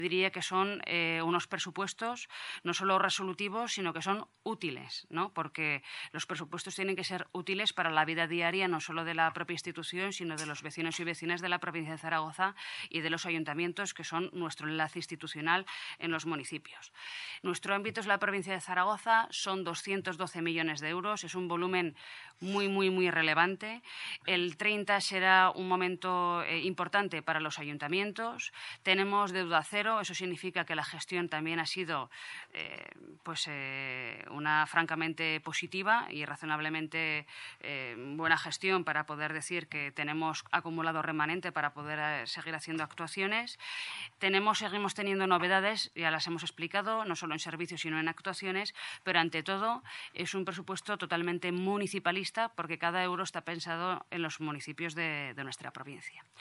Diría que son unos presupuestos no solo resolutivos, sino que son útiles, ¿no? Porque los presupuestos tienen que ser útiles para la vida diaria, no solo de la propia institución, sino de los vecinos y vecinas de la provincia de Zaragoza y de los ayuntamientos, que son nuestro enlace institucional en los municipios. Nuestro ámbito es la provincia de Zaragoza, son 212 millones de euros, es un volumen muy relevante. El 30 será un momento importante para los ayuntamientos. Tenemos deuda cero. Eso significa que la gestión también ha sido una francamente positiva y razonablemente buena gestión para poder decir que tenemos acumulado remanente para poder seguir haciendo actuaciones. Seguimos teniendo novedades, ya las hemos explicado, no solo en servicios sino en actuaciones, pero ante todo es un presupuesto totalmente municipalista porque cada euro está pensado en los municipios de nuestra provincia.